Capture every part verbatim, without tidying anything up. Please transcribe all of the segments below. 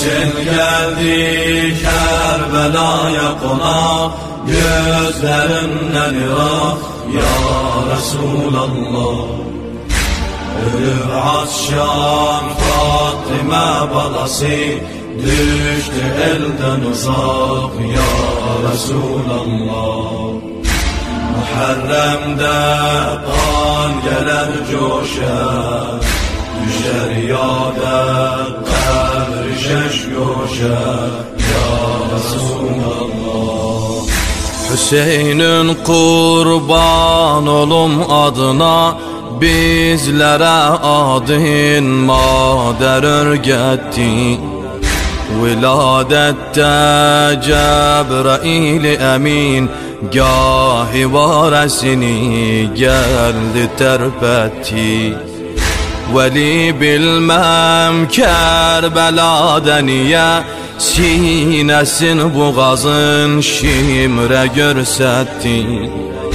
Hüseyin geldi Kerbela'ya konak, gözlerinden ırak ya Resulallah. Ölür Atşan Fatıma balası, düştü elden uzak ya Resulallah. Muharrem'de kan gelir coşar, düşer yâda kabr şeş yoşar ya Resulallah. Hüseyin'in kurban olum adına, bizlere adın mader örgetti. Viladette Cebrail emin, gahi varesini geldi terpetti. Veli bilmem Kerbela'da niye, sinesin boğazın şimre görsetti.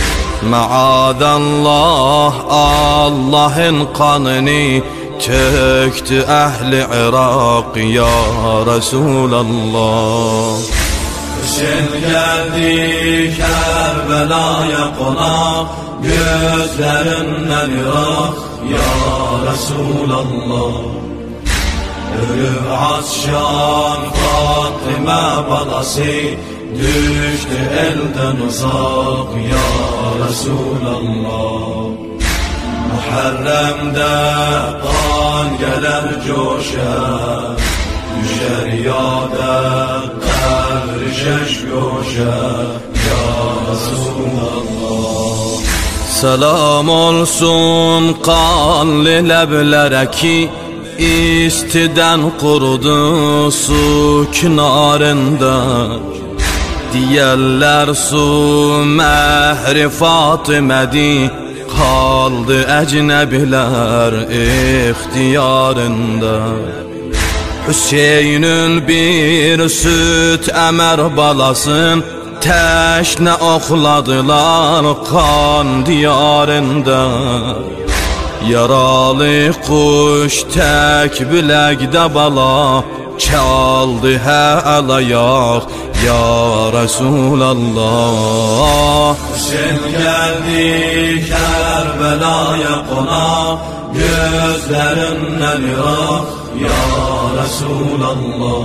Maadallah Allah'ın kanını töktü ehli Irak ya Resulallah. Hüseyin geldi Kerbela'ya konak, gözlerinden ırak ya Resulallah. Ölür Atşan Fatıma balası, düştü elden uzak ya Resulallah. Muharrem'de kan gelir coşar, düşer yâda kabr şeş yoşar ya Resulallah. Selam olsun kanlı leblere ki, istiden kurudu su kenarında. Diyerler su mehri Fatıme'di, kaldı ecnebiler ihtiyarında. Hüseyin'in bir süt emer balasın, teşne okladılar kan diyarında. Yaralı kuş tek bilekde bala, çaldı he ayak ya Resulallah. Hüseyin geldi Kerbela'ya konak, gözlerinden ırak ya Resulallah.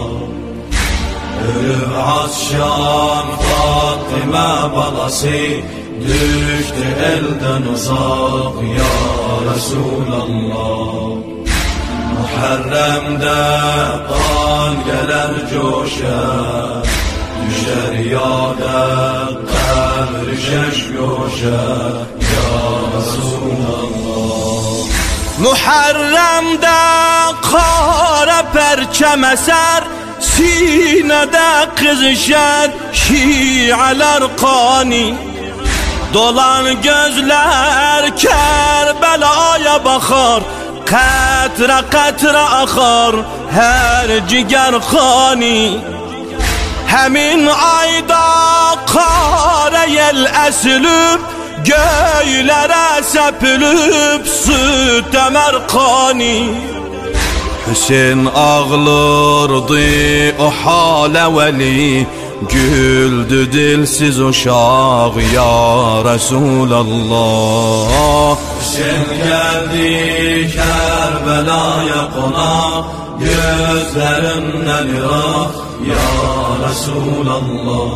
Ölür Atşan Fatıma balası, düştü elden uzak ya Resulallah. Muharrem'de kan gelir coşar, düşer yâda kabr şeş yoşar ya Resulallah. Muharrem'de kara perçem eser, sinede kızışar şialar kani. Dolan gözler Kerbela'ya bakar, katre katre akar her ciger khani. Hemin ayda kara yel esilip, göylere sepilip süt emer kani. Hüseyin ağlardı o hale veli, güldü dilsiz uşak ya Resulallah. Hüseyin geldi Kerbela'ya konak, gözlerinden ırak ya Resulallah.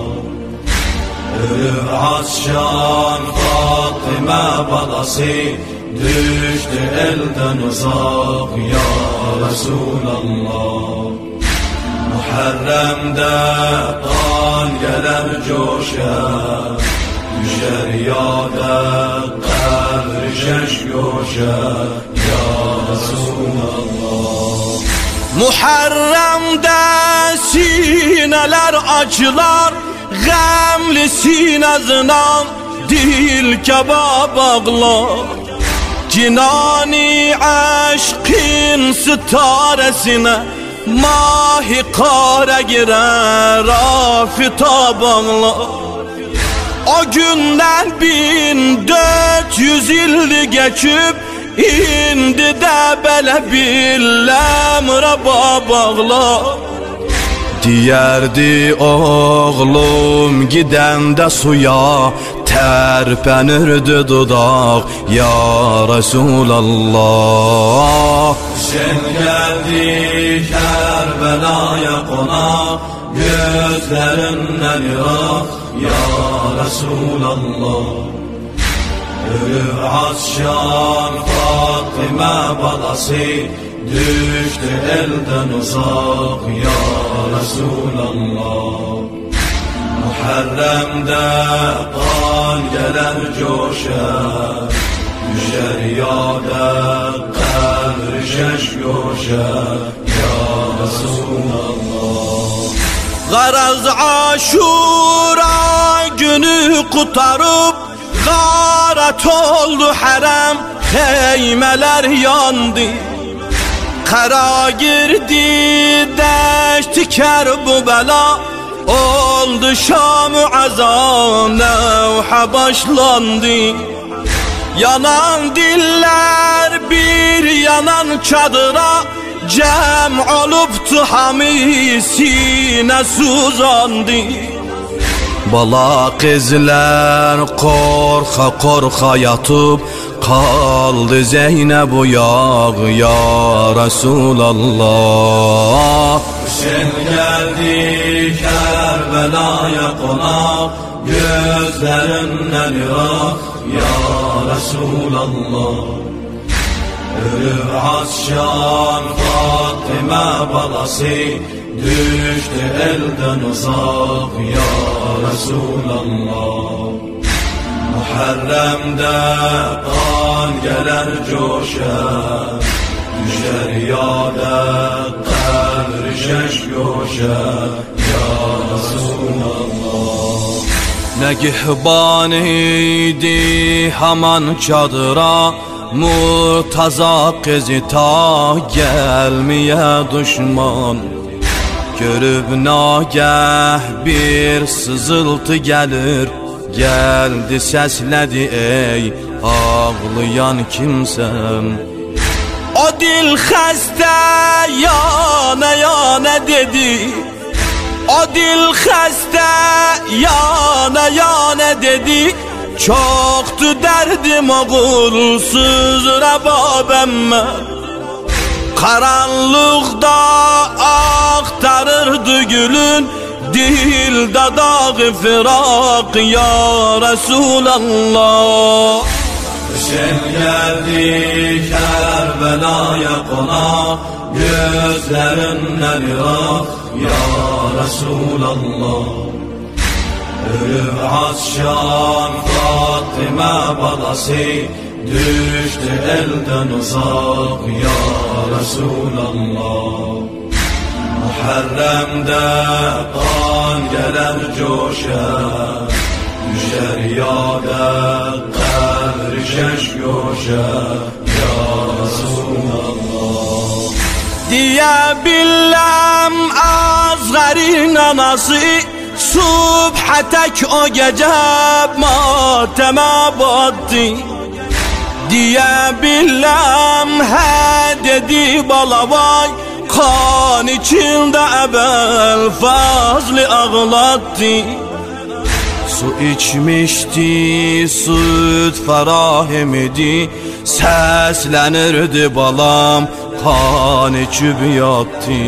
Ölür Atşan Fatıma balası, düştü elden uzak ya Resulallah. Muharrem'de kan gelir coşar, düşer yâda kabr şeş yoşar ya Resulallah. Muharrem'de sineler acılar, gamli sinezden dil kebab ağlar. Cinani aşkın sitaresine mahi kara girer afitap ağlar. O günden bin dört yüz yıl geçip, indi de belə bir ləmrə bağlar. Diyerdi oğlum gidende suya, terpenirdi dudak ya Resulallah. Sen geldi Kerbela'ya konak, gözlerinden yak ya Resulallah. Ölü Asşan Fatime balası, düştü elden uzak ya Resulallah. Muharrem'de kan gelir coşar, düşer yâde kabr şeş göşer ya Resulallah. Garaz Aşura günü kurtarıp garat oldu harem, heymeler yandı. Kara girdi deşti Kerbela, oldu Şam-ı azam, nevha başlandı. Yanan diller bir yanan çadıra, cem oluptu hami sine suzandı. Bala kızlar korka korka yatıp kaldı Zeynep uyaq ya Resulallah. Sen geldi Kerbela'ya konak, gözlerinden yak ya Resulallah. Ölü Asşan Fatime balası, düştü elden uzak ya Resulallah. Muharrem'de kan gelir coşar, düşer yâde kabr şeş göşer ya Resulallah. Negihban idi haman çadıra, Murtaza kızı ta gelmeye düşman. Görüp nagah bir sızıltı gelir, geldi səslədi ey ağlayan kimsən. O dil xəstə yana yana dedi, o dil xəstə yana yana dedi. Çoxdu dərdim oğulsuz rəbabəmmə, karanlıqda axtarırdı gülün, dildə dağı firaq ya Resulallah. Sen geldi Kerbela'ya konak, gözlerinden yak ya Resulallah. Ölü Asşan Fatime balası, düştü elden uzak ya Resulallah. Muharrem'de kan gelir coşar, düşer yâde kabr şeş göşer ya Resulallah. Diye billem Azgar'ın anası, subha tek o gece mateme battı. Diye billem he dedi balavay, kan içinde ebel fazlı ağlattı. Su içmişti, süt ferahim idi, səslənirdi balam, kan içib yattı.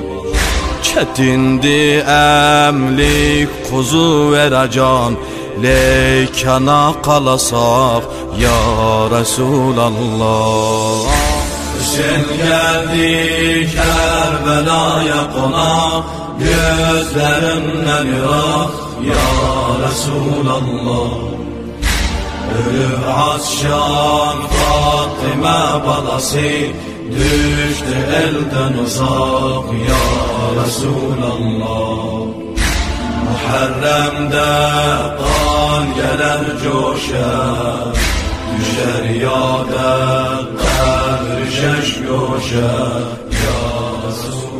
Çetindi əmlik kuzu verəcan, leykana qalasaq ya Resulallah. Sen geldi Kerbela'ya konak, gözlerinden yak ya Resulallah. Ölü Asşan Fatime balası, düştü elden uzak ya Resulallah. Muharrem'de kan gelir coşar, düşer yâde kabr şeş göşer ya Resulallah.